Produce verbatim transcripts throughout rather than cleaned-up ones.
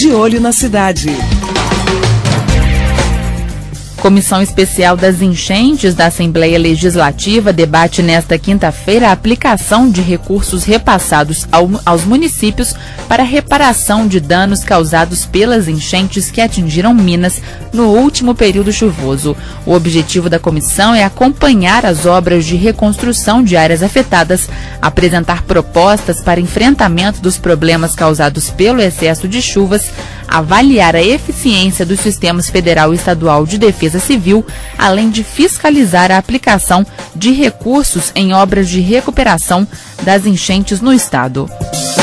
De Olho na Cidade. Comissão Especial das Enchentes da Assembleia Legislativa debate nesta quinta-feira a aplicação de recursos repassados ao, aos municípios para reparação de danos causados pelas enchentes que atingiram Minas no último período chuvoso. O objetivo da comissão é acompanhar as obras de reconstrução de áreas afetadas, apresentar propostas para enfrentamento dos problemas causados pelo excesso de chuvas, avaliar a eficiência dos sistemas federal e estadual de defesa civil, além de fiscalizar a aplicação de recursos em obras de recuperação das enchentes no estado.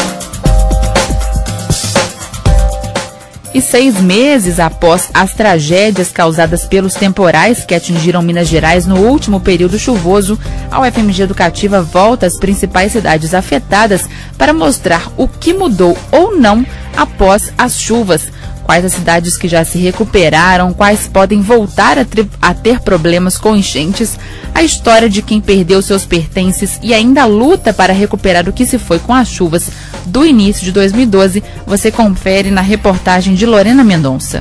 E seis meses após as tragédias causadas pelos temporais que atingiram Minas Gerais no último período chuvoso, a U F M G Educativa volta às principais cidades afetadas para mostrar o que mudou ou não após as chuvas. Quais as cidades que já se recuperaram, quais podem voltar a, a ter problemas com enchentes, a história de quem perdeu seus pertences e ainda luta para recuperar o que se foi com as chuvas do início de dois mil e doze, você confere na reportagem de Lorena Mendonça.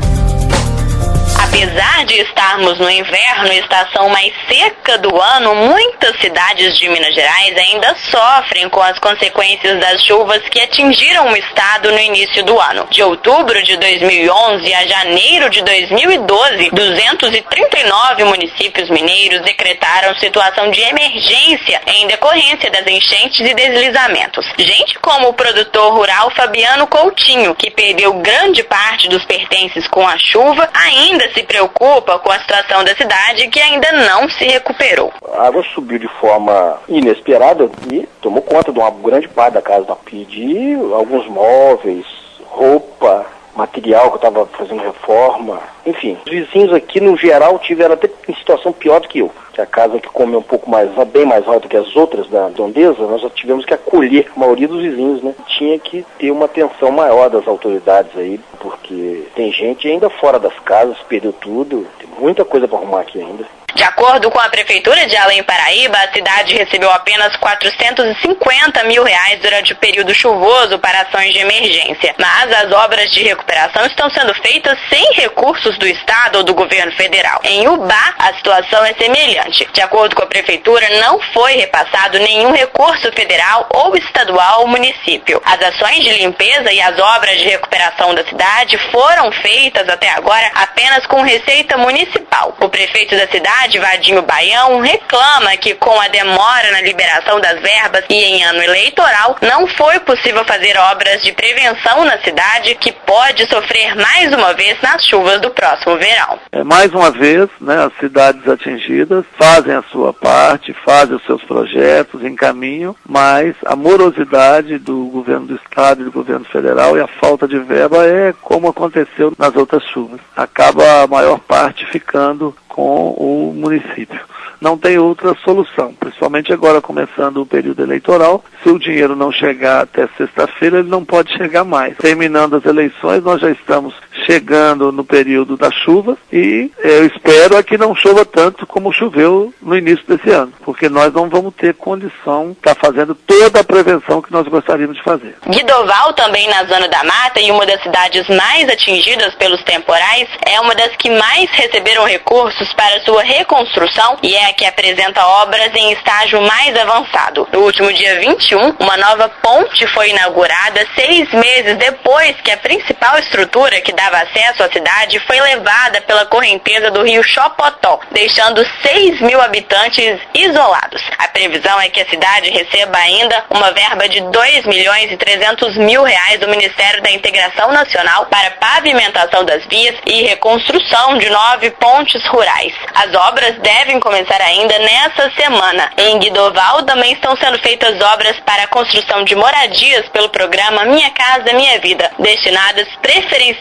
Apesar de estarmos no inverno, estação mais seca do ano, muitas cidades de Minas Gerais ainda sofrem com as consequências das chuvas que atingiram o estado no início do ano. De outubro de dois mil e onze a janeiro de dois mil e doze, duzentos e trinta e nove municípios mineiros decretaram situação de emergência em decorrência das enchentes e deslizamentos. Gente como o produtor rural Fabiano Coutinho, que perdeu grande parte dos pertences com a chuva, ainda se preocupa com a situação da cidade que ainda não se recuperou. A água subiu de forma inesperada e tomou conta de uma grande parte da casa. Pedi alguns móveis, roupa, material que eu estava fazendo reforma, enfim. Os vizinhos aqui, no geral, tiveram até em situação pior do que eu. Que a casa que come um pouco mais, bem mais alta que as outras da redondeza, nós já tivemos que acolher a maioria dos vizinhos, né? Tinha que ter uma atenção maior das autoridades aí, porque tem gente ainda fora das casas, perdeu tudo, tem muita coisa para arrumar aqui ainda. De acordo com a Prefeitura de Além Paraíba, a cidade recebeu apenas quatrocentos e cinquenta mil reais durante o período chuvoso para ações de emergência. Mas as obras de recuperação estão sendo feitas sem recursos do Estado ou do governo federal. Em Ubá, a situação é semelhante. De acordo com a Prefeitura, não foi repassado nenhum recurso federal ou estadual ao município. As ações de limpeza e as obras de recuperação da cidade foram feitas até agora apenas com receita municipal. O prefeito da cidade, Vadinho Baião, reclama que com a demora na liberação das verbas e em ano eleitoral, não foi possível fazer obras de prevenção na cidade, que pode sofrer mais uma vez nas chuvas do próximo verão. É, mais uma vez, né, as cidades atingidas fazem a sua parte, fazem os seus projetos, encaminham, mas a morosidade do governo do estado e do governo federal e a falta de verba é como aconteceu nas outras chuvas. Acaba a maior parte ficando com o município. Não tem outra solução, principalmente agora começando o período eleitoral. Se o dinheiro não chegar até sexta-feira, ele não pode chegar mais. Terminando as eleições, nós já estamos chegando no período da chuva e eu espero é que não chova tanto como choveu no início desse ano, porque nós não vamos ter condição de estar fazendo toda a prevenção que nós gostaríamos de fazer. Guidoval, também na Zona da Mata e uma das cidades mais atingidas pelos temporais, é uma das que mais receberam recursos para sua reconstrução e é a que apresenta obras em estágio mais avançado. No último dia vinte e um, uma nova ponte foi inaugurada seis meses depois que a principal estrutura que dava acesso à cidade foi levada pela correnteza do rio Chopotó, deixando seis mil habitantes isolados. A previsão é que a cidade receba ainda uma verba de dois milhões e trezentos mil reais do Ministério da Integração Nacional para pavimentação das vias e reconstrução de nove pontes rurais. As obras devem começar ainda nessa semana. Em Guidoval também estão sendo feitas obras para a construção de moradias pelo programa Minha Casa Minha Vida, destinadas preferencialmente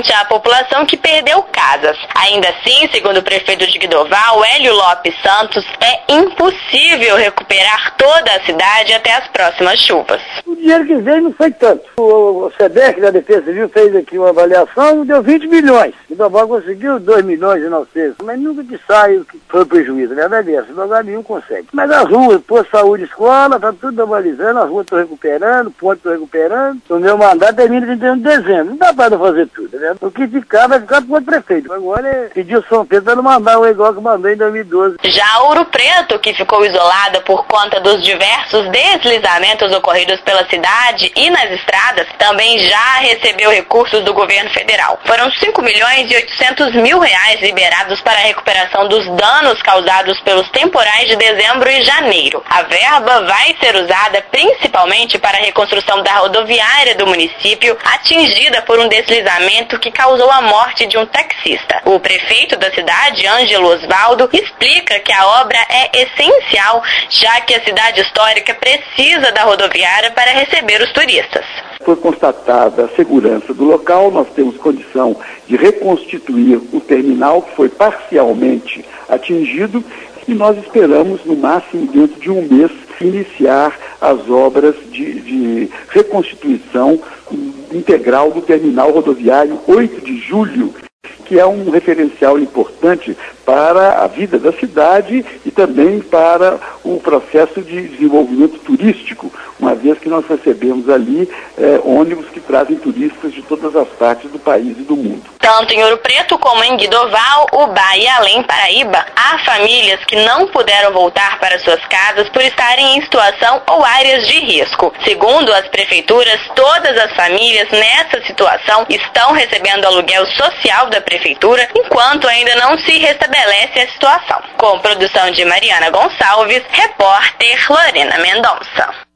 principalmente à população que perdeu casas. Ainda assim, segundo o prefeito de Guidoval, Hélio Lopes Santos, é impossível recuperar toda a cidade até as próximas chuvas. O dinheiro que veio não foi tanto. O, o SEDEC da Defesa Civil fez aqui uma avaliação e deu vinte milhões. Guidoval conseguiu dois milhões e novecentos, mas nunca que sai o que foi o prejuízo. A verdade é essa, lugar nenhum consegue. Mas as ruas, posto de saúde, escola, tá tudo normalizando, as ruas estão recuperando, pontos estão recuperando. O meu mandato termina em dezembro. Não dá para fazer tudo, né? O que ficar vai ficar pro outro prefeito. Agora é pedir o São Pedro para não mandar o igual que mandou em dois mil e doze. Já Ouro Preto, que ficou isolada por conta dos diversos deslizamentos ocorridos pela cidade e nas estradas, também já recebeu recursos do governo federal. Foram cinco milhões e oitocentos mil reais liberados para a recuperação dos danos causados pelos temporais de dezembro e janeiro. A verba vai ser usada principalmente para a reconstrução da rodoviária do município, atingida por um deslizamento que causou a morte de um taxista. O prefeito da cidade, Ângelo Osvaldo, explica que a obra é essencial, já que a cidade histórica precisa da rodoviária para receber os turistas. Foi constatada a segurança do local, nós temos condição de reconstituir o terminal que foi parcialmente atingido e nós esperamos, no máximo dentro de um mês, iniciar as obras de, de reconstituição integral do terminal rodoviário oito de julho, que é um referencial importante para a vida da cidade e também para o processo de desenvolvimento turístico, uma vez que nós recebemos ali é, ônibus que trazem turistas de todas as partes do país e do mundo. Tanto em Ouro Preto como em Guidoval, Ubá e Além Paraíba, há famílias que não puderam voltar para suas casas por estarem em situação ou áreas de risco. Segundo as prefeituras, todas as famílias nessa situação estão recebendo aluguel social da prefeitura, enquanto ainda não se restabelece a situação. Com produção de Mariana Gonçalves, repórter Lorena Mendonça.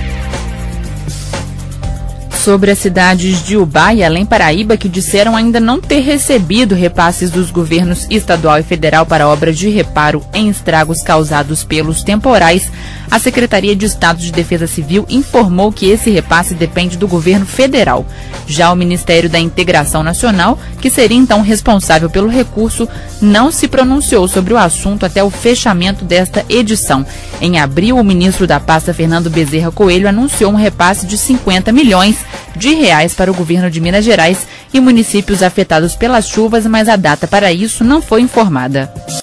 Sobre as cidades de Ubá e Além Paraíba, que disseram ainda não ter recebido repasses dos governos estadual e federal para obras de reparo em estragos causados pelos temporais, a Secretaria de Estado de Defesa Civil informou que esse repasse depende do governo federal. Já o Ministério da Integração Nacional, que seria então responsável pelo recurso, não se pronunciou sobre o assunto até o fechamento desta edição. Em abril, o ministro da pasta, Fernando Bezerra Coelho, anunciou um repasse de cinquenta milhões de reais para o governo de Minas Gerais e municípios afetados pelas chuvas, mas a data para isso não foi informada.